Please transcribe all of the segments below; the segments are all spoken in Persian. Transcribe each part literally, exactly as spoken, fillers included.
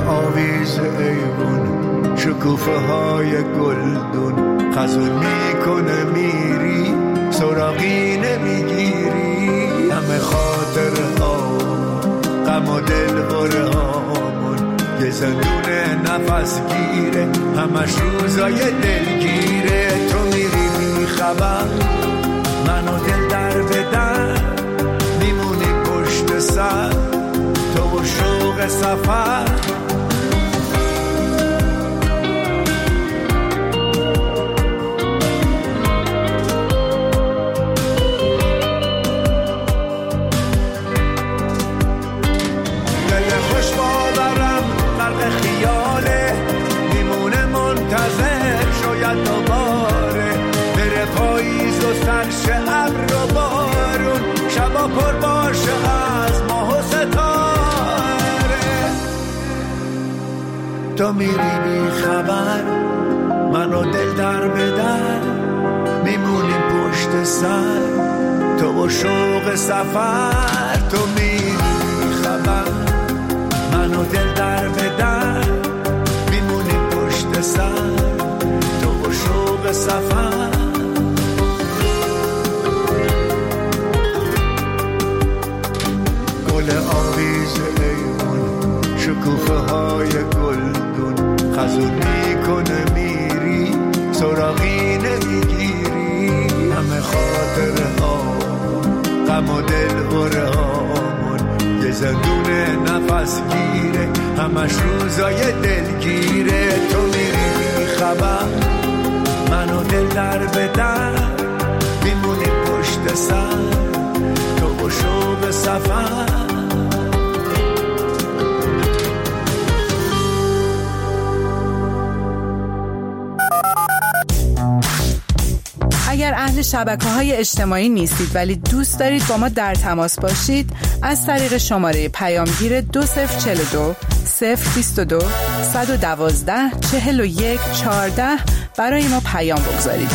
آویز ایوون شکوفه های گلدون خزون میکنه میری سراغی نمیگیری همه خاطر ها غم و دل بره هامون یه زندون نفس گیره همش روزای دلگیره تو میری میخبر منو دل در بدن میمونی پشت سر تو و شوق سفر پر باشه از ماه و ستاره تو میری بی خبر منو دل در بدر میمونیم پشت سر تو و شوق سفر تو میری بی خبر منو دل در بدر میمونیم پشت سر تو و شوق سفر آویز ایوون شکوفه های گلدون خزون میکنه میری سراغی نمیگیری همه خاطر ها غم و دل بره هامون یه زندون نفس گیره همش روزای دلگیره تو میری خبر منو دل در بدر میمونی پشت سر تو و شوق سفر اگر اهل شبکه‌های اجتماعی نیستید ولی دوست دارید با ما در تماس باشید از طریق شماره پیامگیر دو صفر چهل و دو صفر بیست و دو صد و دوازده چهل و یک چهارده برای ما پیام بگذارید.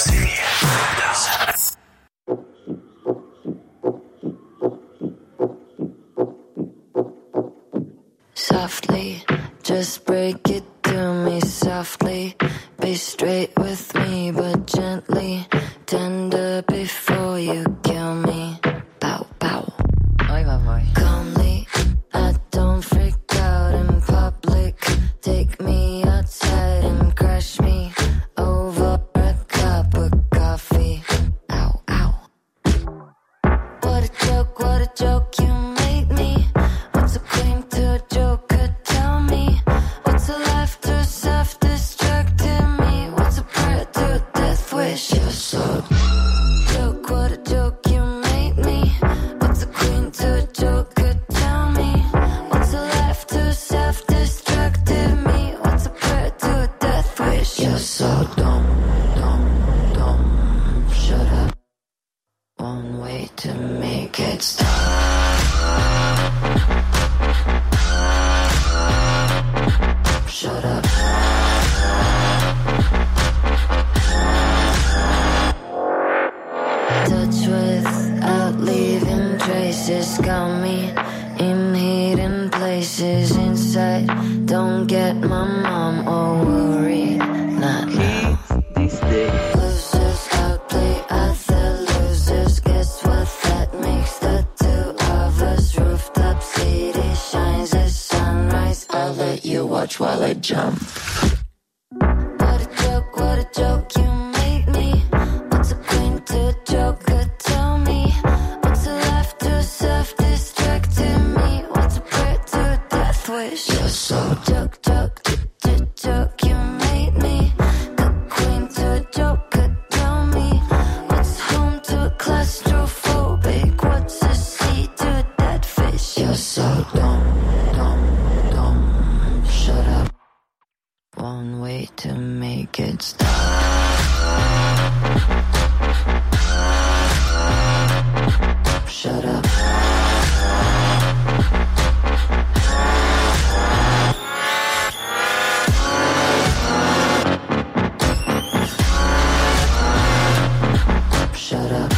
Softly, just break it to me softly. Be straight with me, but gently. Tender before you kill me. Pow, pow. Oi, vai, vai. Calmly, I don't freak out in public. Take me outside and crush me over a cup of coffee. Ow, ow. What a joke, what a joke you made me. What's a queen to a joker? Tell me. What's a life to self-destructing me? What's a prayer to a death wish? You're so joke, what a joke you made me. What's a queen to a joker? Tell me. What's a life to self-destructing me? What's a prayer to a death wish? You're so dumb, dumb, dumb. Shut up. One way to make it stop. Shut up. Touch without leaving traces. Got me in hidden places inside. Don't get my mom all worried. Not now. Losers outplay other losers. Guess what that makes the two of us? Rooftop city shines as sunrise. I'll let you watch while I jump. What a joke, what a joke you made me. What's a queen to a joker? Tell me. What's a life to self-destructing me? What's a prayer to a death wish? You're so joke, joke, joke, joke you made me. Good queen to a joker. Tell me. What's home to a claustrophobic? What's a sea to a dead fish? You're so dumb, dumb, dumb. Shut up. One way to make it stop. Shut up. Shut up.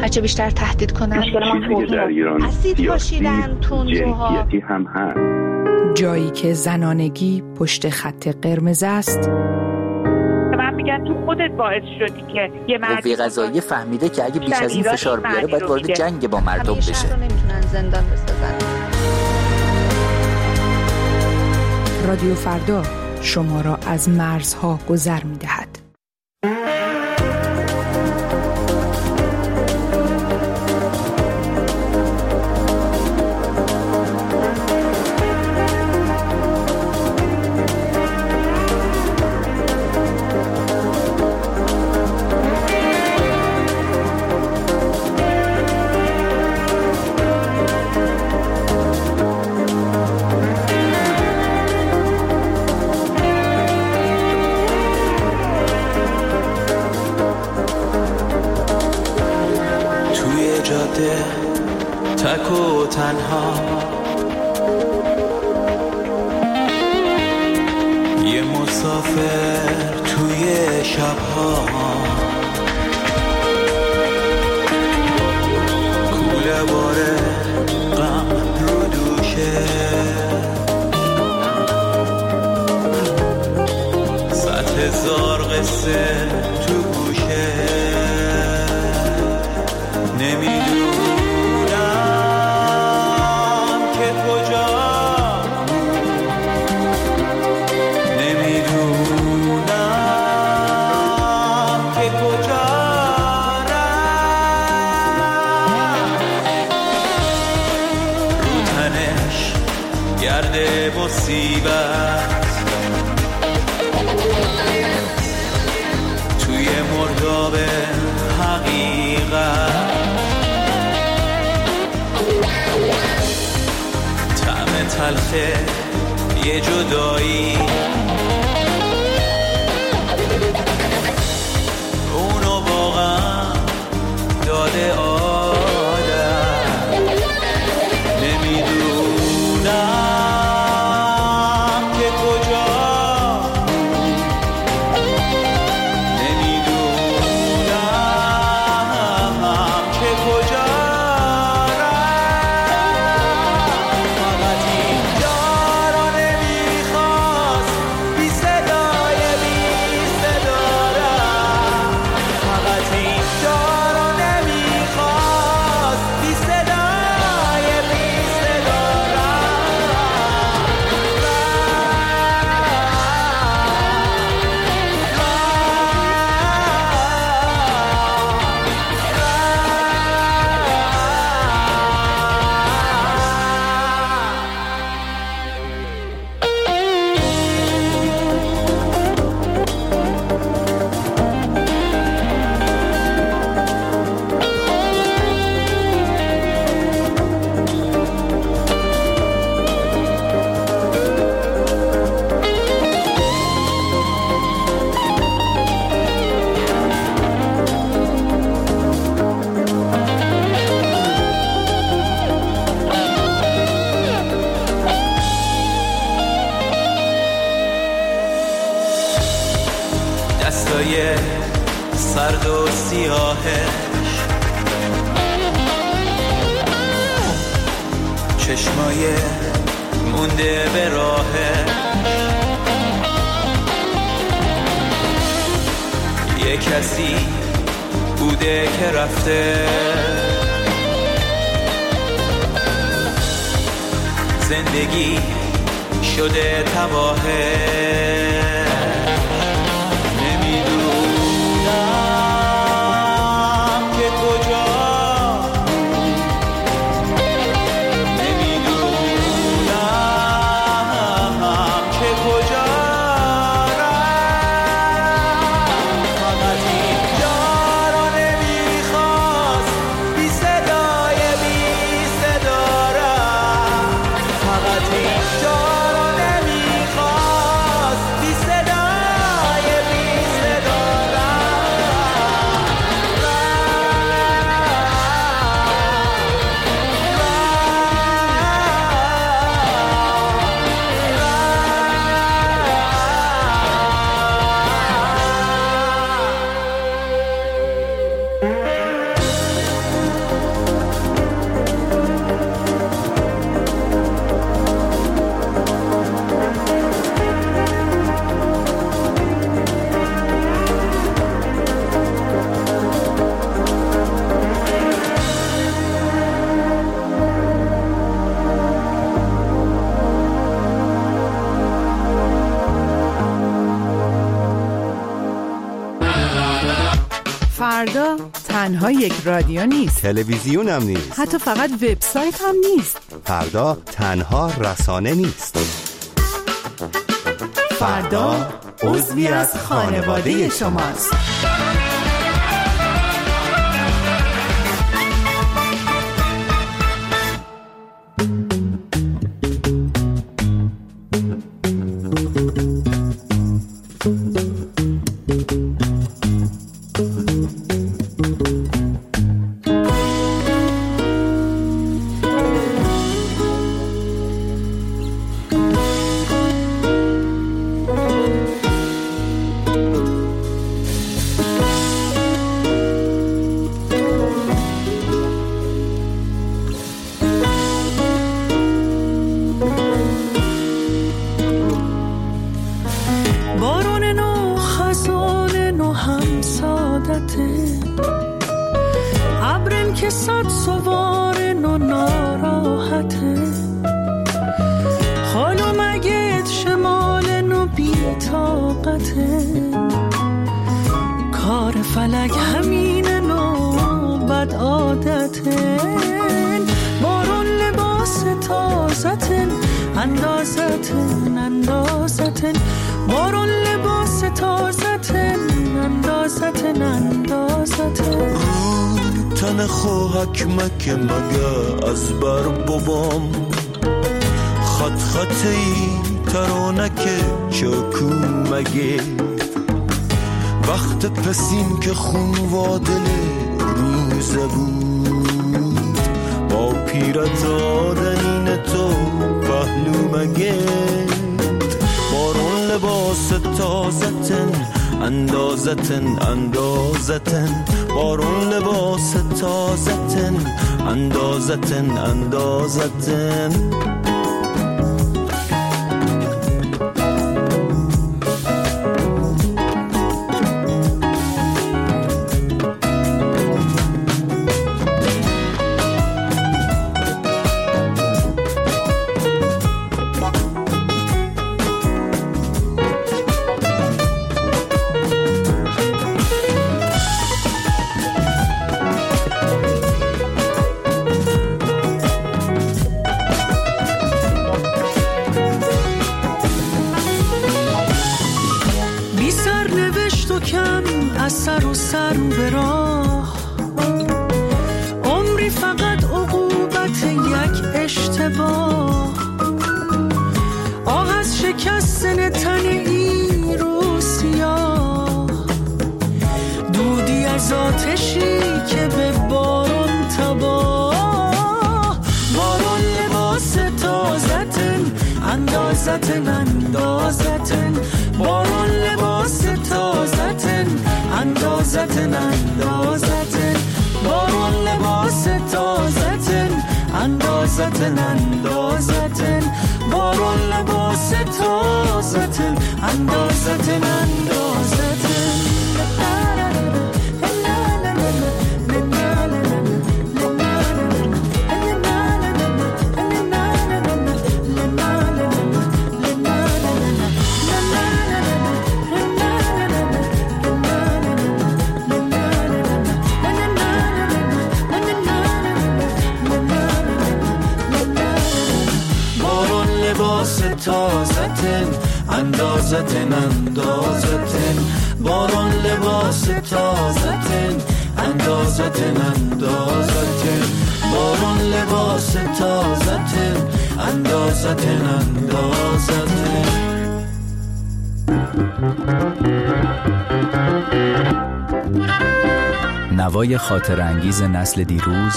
هرچه بیشتر تهدید کنن. مشکل ما توهین اسید پاشیدن، تندروها هم هست. جایی که زنانگی پشت خط قرمز است. من میگن تو خودت باعث شدی که یه مردی قوه قضاییه فهمیده که اگه بیش از این فشار بیاره باید وارد جنگ با مردم بشه. شهر رو نمیتونن زندان بسازن. رادیو فردا شما را از مرزها گذر می‌دهد. تک و تنها یه مسافر توی شبها، کوله باره غم رو دوشه، صد هزار قصه تو گوشه، نمیدونم مصیبت توی مرداب حقیقت، طعم تلخ یه جدایی، اونو واقعا داده آدم، نمیدونم سرد و سیاهش، چشمای مونده به راهش، یه کسی بوده که رفته، زندگی شده تباهه، فردا تنها یک رادیو نیست، تلویزیون هم نیست، حتی فقط وبسایت هم نیست. فردا تنها رسانه نیست. فردا عضوی از خانواده شماست. ابرن که صد سوارن و ناراحته، حالا مگه شمالن و بی طاقته، کار فلک همینن و بد عادتن، بارون لباس تازتن اندازتن اندازتن، بارون لباس تازتن اندازتن اندازتن. تن خوهک مکه مگه از بر بابام، خط خطی ترانک چاکو مگه، وقت پسیم که خون وادل روزه بود، با پیرت آدنین تو پهلو مگه، بارون لباس تازتن اندازتن اندازتن، بارون لباس تازتن اندازتن اندازتن. سر و سر به راه، عمری فقط عقوبت یک اشتباه، آه از شکستن تن این رو سیاه، دودی از آتشی که به بارون تباه، بارون لباس تازتن اندازتن اندازتن، بارون لباس تازتن اندازتن اندازتن، بارون لباس تازتن اندازتن اندازتن، بارون لباس تازتن اندازتن اندازتن. تازتن اندازتن اندازتن، بارون لباس تازتن اندازتن اندازتن، بارون لباس تازتن اندازتن اندازتن. نوای خاطر انگیز نسل دیروز،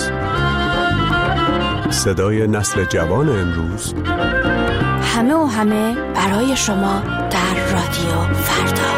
صدای نسل جوان امروز، همه و همه برای شما در رادیو فردا.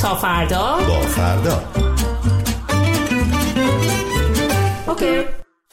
تا فردا با فردا. اوکی.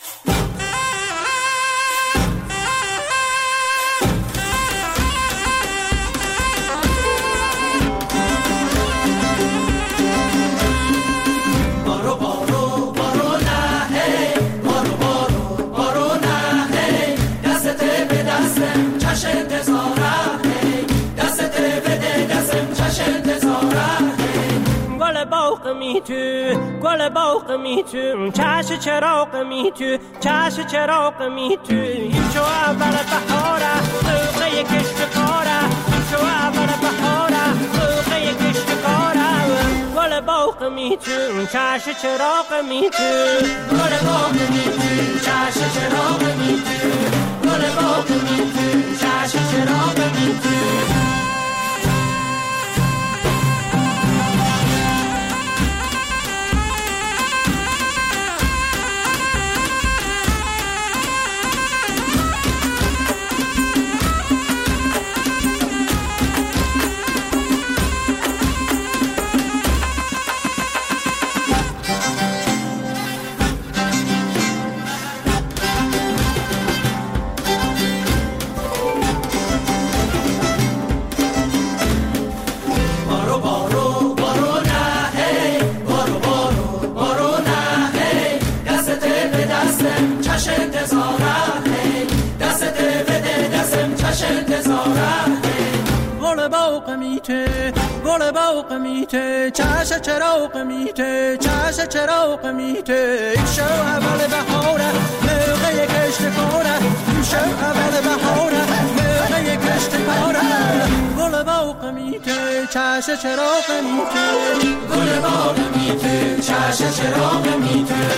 تو گل باغ می تو چش چراغ می تو چش چراغ می تو شو اول بهاره موقع کشت کاره شو اول بهاره موقع کشت کاره گل باغ می تو چش چراغ می تو گل باغ می تو چش چراغ می تو گل باغ می تو چش چراغ می تو گل باغ میته چش چراغ میته چش چراغ میته شو اول بهاره موقع کشت کاره شو اول بهاره موقع کشت کاره گل باغ میته چش چراغ میته گل باغ میته چش چراغ میته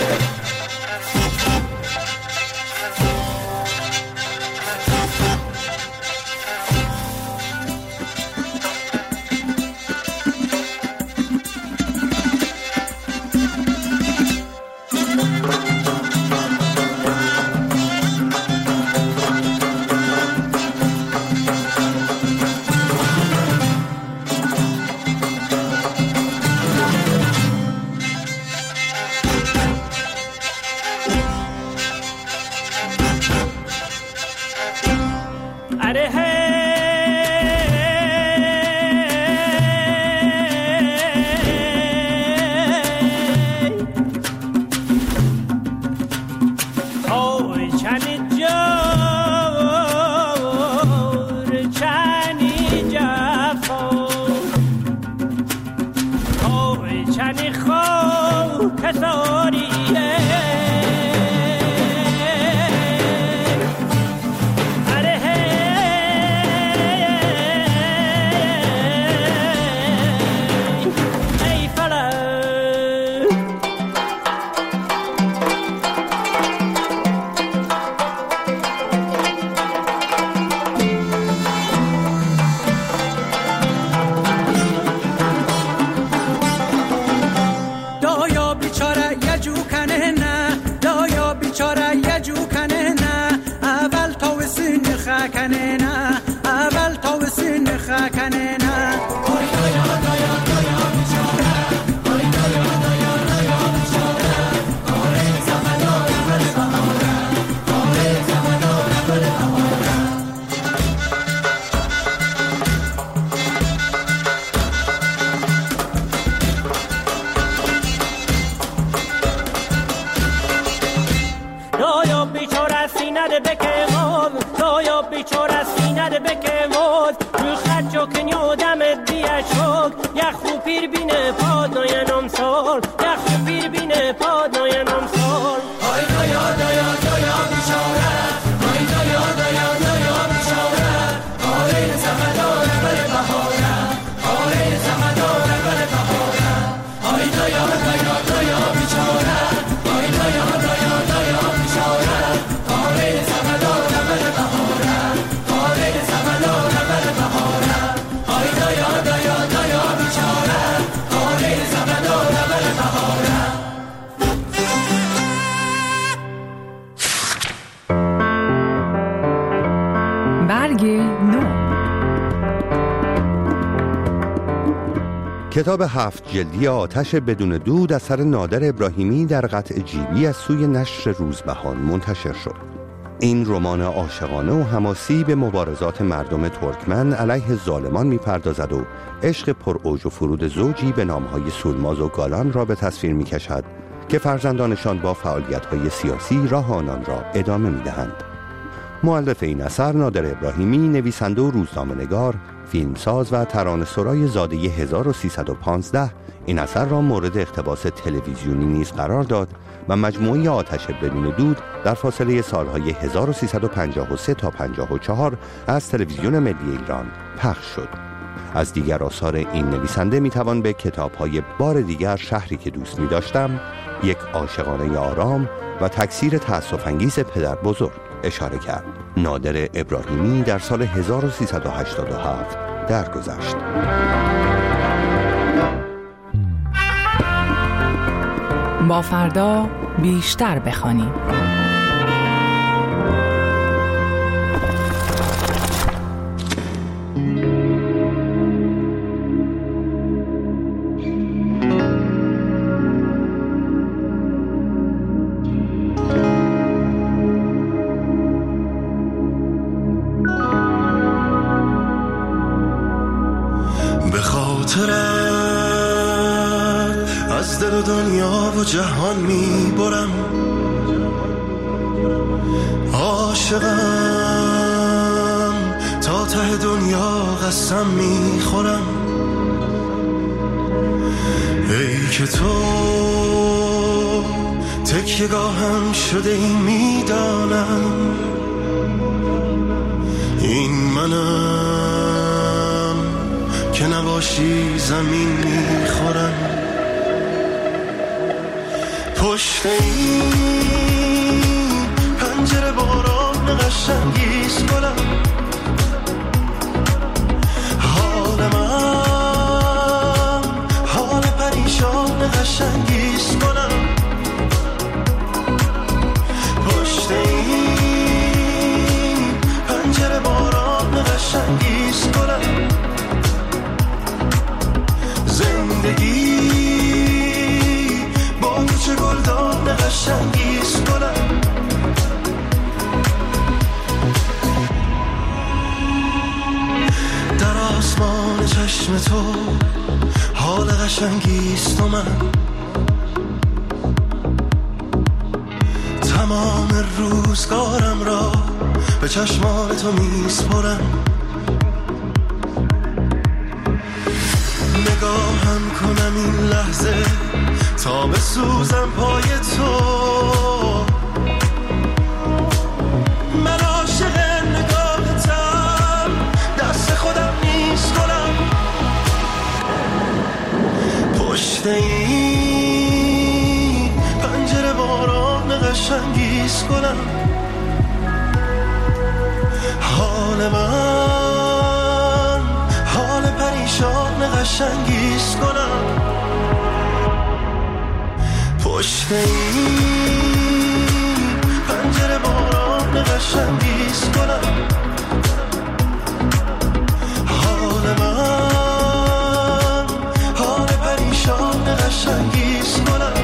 کتاب هفت جلدی آتش بدون دود اثر نادر ابراهیمی در قطع جیبی از سوی نشر روزبهان منتشر شد. این رمان عاشقانه و حماسی به مبارزات مردم ترکمن علیه ظالمان می‌پردازد و عشق پر اوج و فرود زوجی به نام‌های سولماز و گالان را به تصویر می‌کشد که فرزندانشان با فعالیت‌های سیاسی راه آنان را ادامه می‌دهند. مؤلف این اثر نادر ابراهیمی، نویسنده و روزنامه‌نگار، فیلمساز و ترانه‌سرای زاده هزار و سیصد و پانزده، این اثر را مورد اقتباس تلویزیونی نیز قرار داد و مجموعه آتش بدون دود در فاصله سالهای هزار و سیصد و پنجاه و سه تا پنجاه و چهار از تلویزیون ملی ایران پخش شد. از دیگر آثار این نویسنده میتوان به کتاب‌های بار دیگر شهری که دوست می‌داشتم، یک عاشقانه آرام و تکثیر تأسف‌انگیز پدر بزرگ اشاره کرد. نادر ابراهیمی در سال هزار و سیصد و هشتاد و هفت درگذشت. با فردا بیشتر بخوانیم. از دل و دنیا و جهان می برم، عاشقم تا ته دنیا قسم می خورم. ای که تو تکیه‌گاهم شده ای می دانم، این منم که نباشی زمین می خورم. پشت این پنجره باران قشنگیست گلم، حال من حال پریشان قشنگیست گلم. پشت این پنجره باران قشنگیست گلم، زندگی چه گلدان قشنگیست گلم. در آسمان چشم تو حال قشنگیست و من تمام روزگارم را به چشمان تو میسپرم. نگاهم کنم این لحظه تا بسوزم پای تو، من عاشق نگاهتم، دست خودم نیست گلم. پشت این پنجره باران قشنگیست گلم، حال من حال پریشان قشنگیست گلم. پشت این پنجره باران قشنگیست گلم، حال من حال پریشان قشنگیست گلم.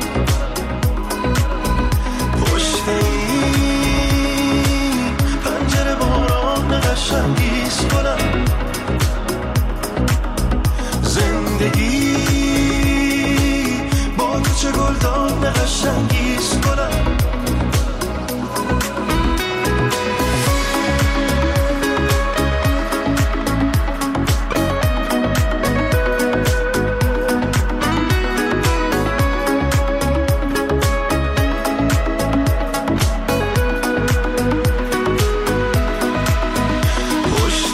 پشت این پنجره باران قشنگیست گلم، زندگی چه گلدان قشنگیست گلم. پشت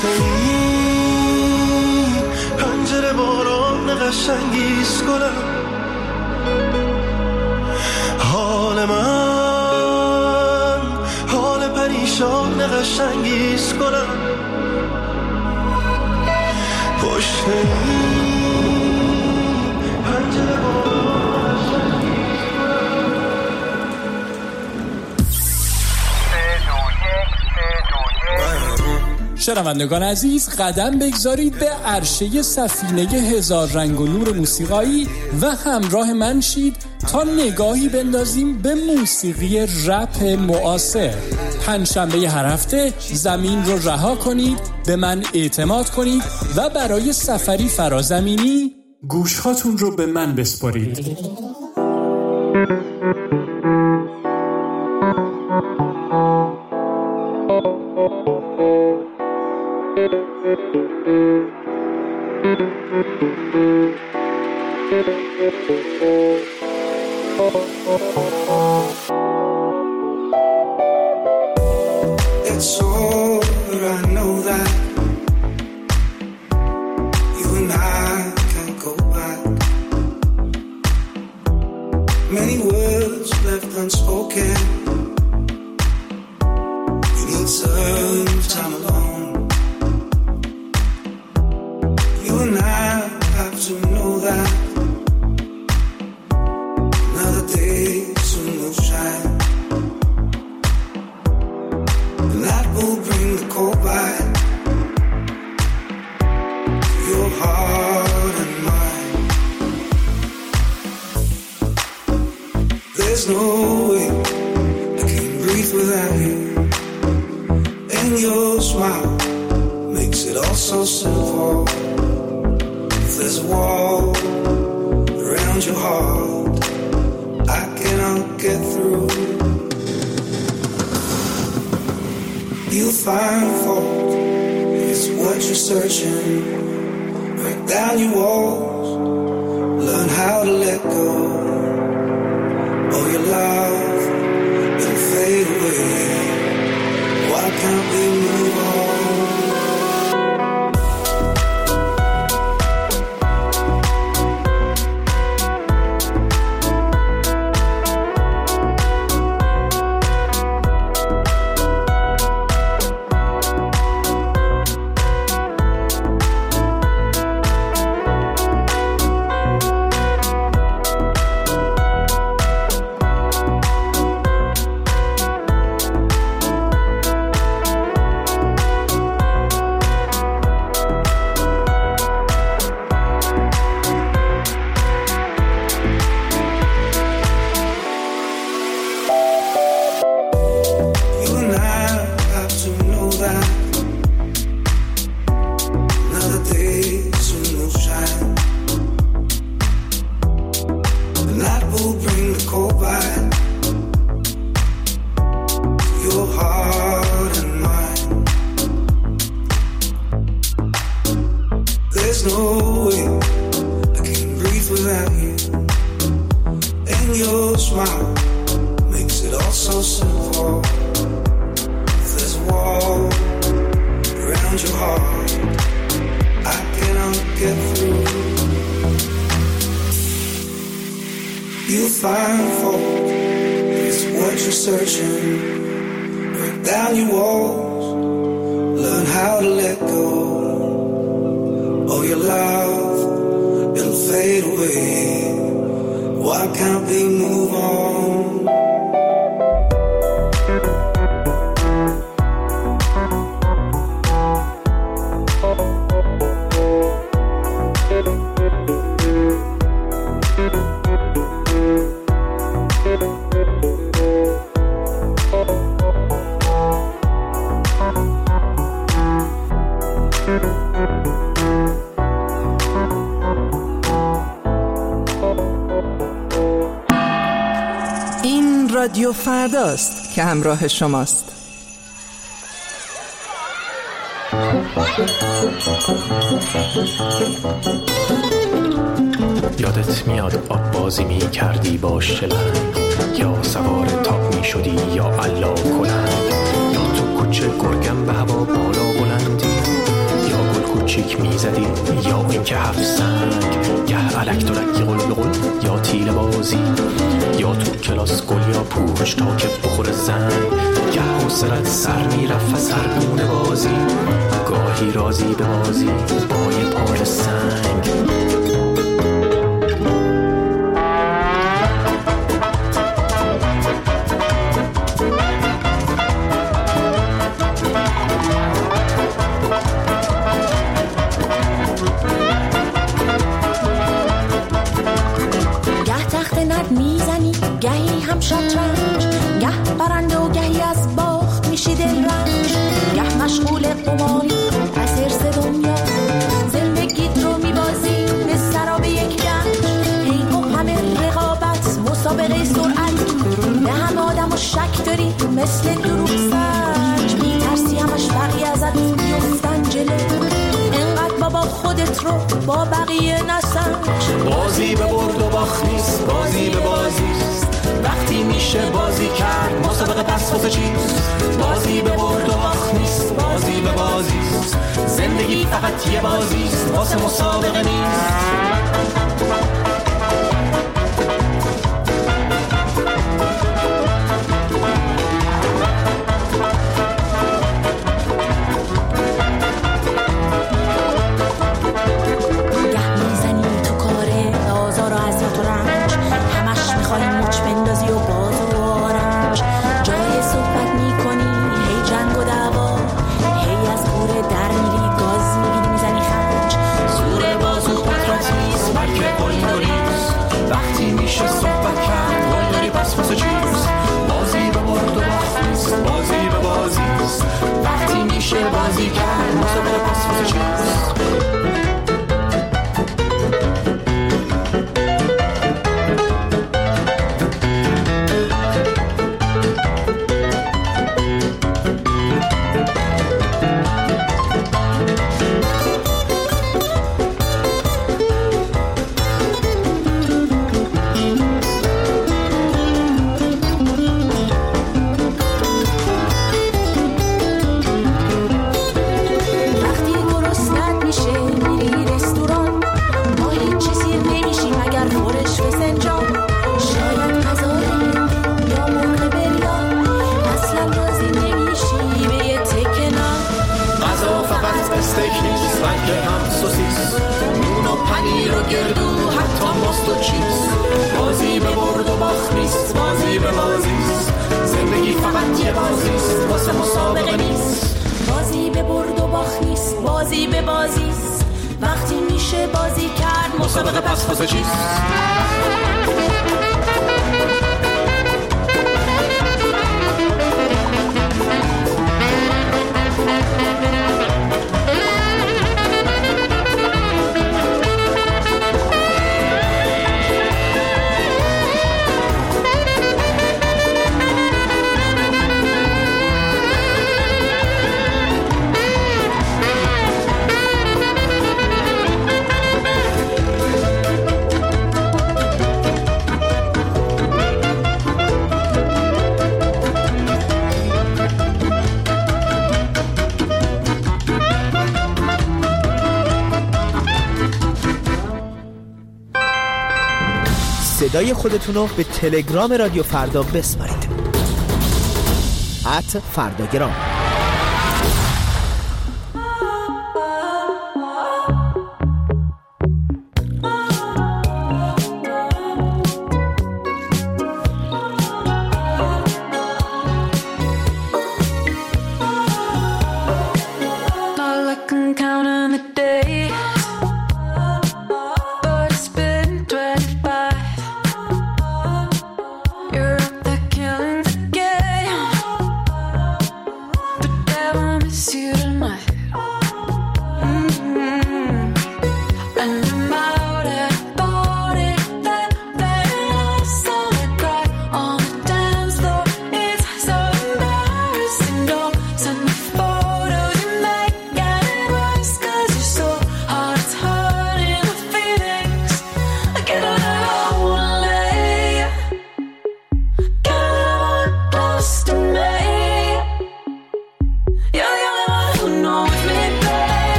این پنجره باران قشنگیست گلم، حال من حال پریشان قشنگیست گلم. پشت این پنجره باران قشنگیست گلم. چرا شنوندگان عزیز، قدم بگذارید به عرشه سفینه هزار رنگ و نور موسیقایی و همراه من شید تا نگاهی بندازیم به موسیقی رپ معاصر. پنجشنبه هر هفته زمین رو رها کنید، به من اعتماد کنید و برای سفری فرازمینی گوشهاتون رو به من بسپارید. It's over, I know that you and I can't go back. Many words left unspoken. You need some time alone. You and I have to know that another day soon will shine. Will bring the cold back to your heart and mine. There's no way I can breathe without you, and your smile makes it all so simple. If there's a wall around your heart, I cannot get through. You'll find fault, it's what you're searching. Break down your walls, learn how to let go. All your love, it'll fade away. Why can't we move on? رادیو فرداست که همراه شماست. یادت میاد آب بازی می کردی با شلنگ، یا سوار تاپ می شدی یا علا کلنگ، یا تو کوچه گرگم به هوا بالا بلندی، یا گل کوچیک می زدی یا این که هفت سنگ، گه علک دلک قل قل یا تیل بازی، یا تو کلاس گل یا پوش تا که بخور زنگ، گه حوصلت سر می رفت و سرگونه بازی، گاهی رازی به بازی با یه پای سنگ. نرد میزنی گهی هم شطرنج، گه برنده و گهی از باخت میشی دلرنج، گه مشغول قماری از حرص دنیا، زندگیت رو میبازی به سراب یک گنج. هی و همه رقابت مسابقه سرعت، به همه آدم و شک داری مثل دروغ سنج، میترسی همش بقیه ازت بیفتن جلو، انقدر بابا خودت رو با بقیه نسنج. بازی به برد و باخت نیست، بازی به بازیست، وقتی میشه بازی کرد مسابقه پس واسه چیست. بازی به برد و باخت نیست، بازی به بازیست، زندگی فقط یه بازیست واسه مسابقه نیست. بازی کرد مسابقه پس واسه چیست. بازی به برد و باخت نیست، بازی به بازیست، زندگی فقط یه بازیست واسه مسابقه نیست. بازی به برد و باخت نیست، بازی به بازیست، وقتی میشه بازی کرد مسابقه پس واسه چیست. صدای خودتون رو به تلگرام رادیو فردا بسپارید. ات فرداگرام.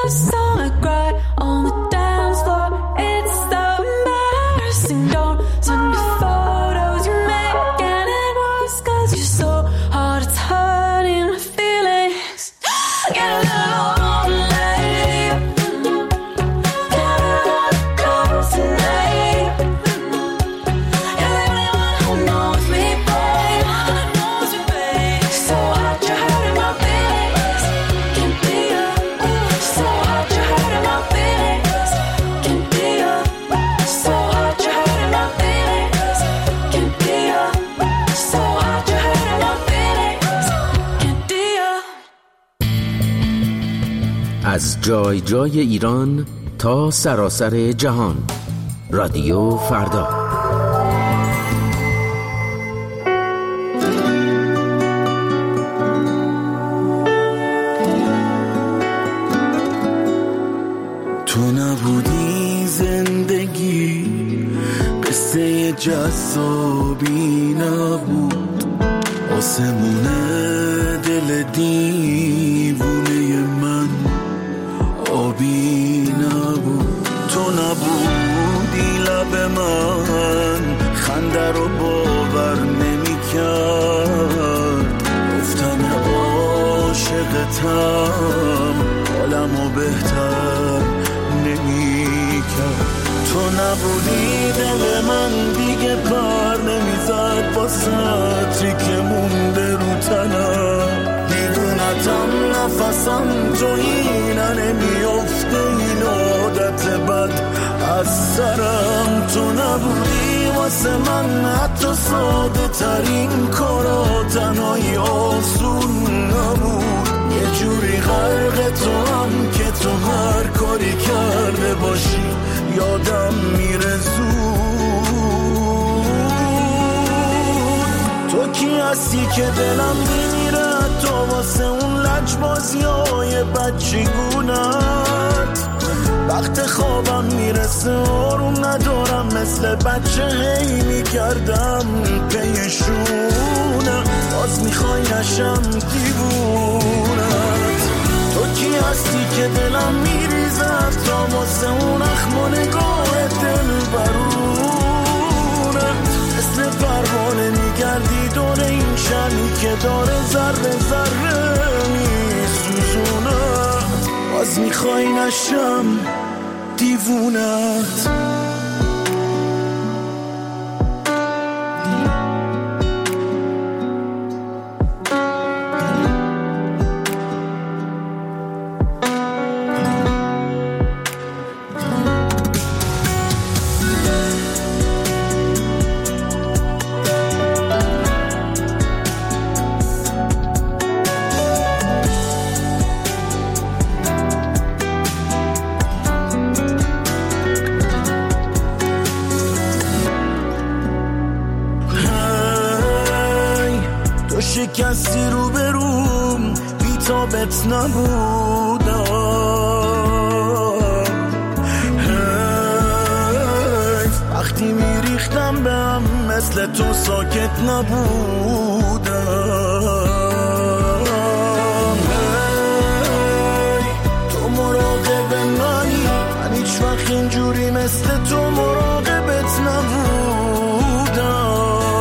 از جای جای ایران تا سراسر جهان، رادیو فردا. تو نبودی زندگی قصه جذابی نبود، آسمون دل دیوونه من آبی نبود. تو نبودی لب من خنده رو باور نمی کرد، گفتم عاشقتم حالمو بهتر نمی کرد. تو نبودی دل من دیگه پر نمیزد با سطری که مونده رو تنم، دیوونتم نفسم تو اینه نمیافته این عادت بد از سرم. تو نبودی واسه من حتی ساده ترین کارا تنهایی آسون نبود، یه جوری غرق تو هم که تو هر کاری کرده باشی یادم میره زود. تو کی هستی که دلم میمیره تو واسه اون لجبازی های بچگونت، وقت خوابم میرسه آروم ندارم مثل بچه هی میکردم پیشونه، باز میخوای نشم دیوونت. تو کی هستی که دلم میریزد تا واسه اون اخم و نگاه دل برونت، مثل پروانه میگردی دور این شمی که داره ذره ذره میسوزونت، باز میخوای نشم دیوونت. شکستی رو بروم بی تابت نبودم، وقتی میریختم به هم مثل تو ساکت نبودم. تو مراقب منی، من هیچ وقت اینجوری مثل تو مراقبت نبودم.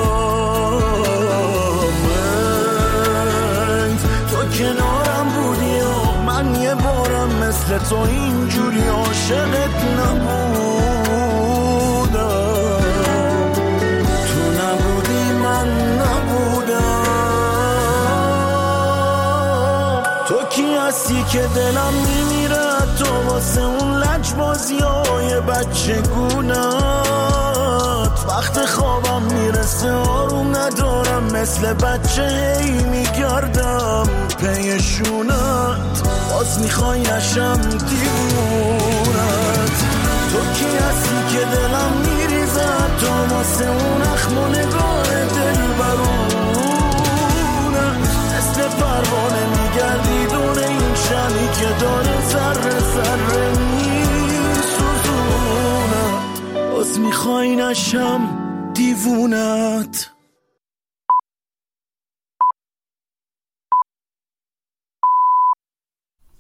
کنارم بودی و من یه بارم مثل تو اینجوری عاشقت نبودم. تو نبودی من نبودم. تو کی هستی که دلم میمیره تو واسه اون لجبازی های بچگونت، وقت خوابم میرسه آروم ندارم مثل بچه هی میگردم پیشونت، باز میخوای نشم دیوونت. تو کی هستی که دلم میریزد تو واسه اون اخم و نگاه دل برونت، مثل پروانه میگردی دور این شمی که داره ذره ذره میسوزونت، باز میخوای نشم دیوونت.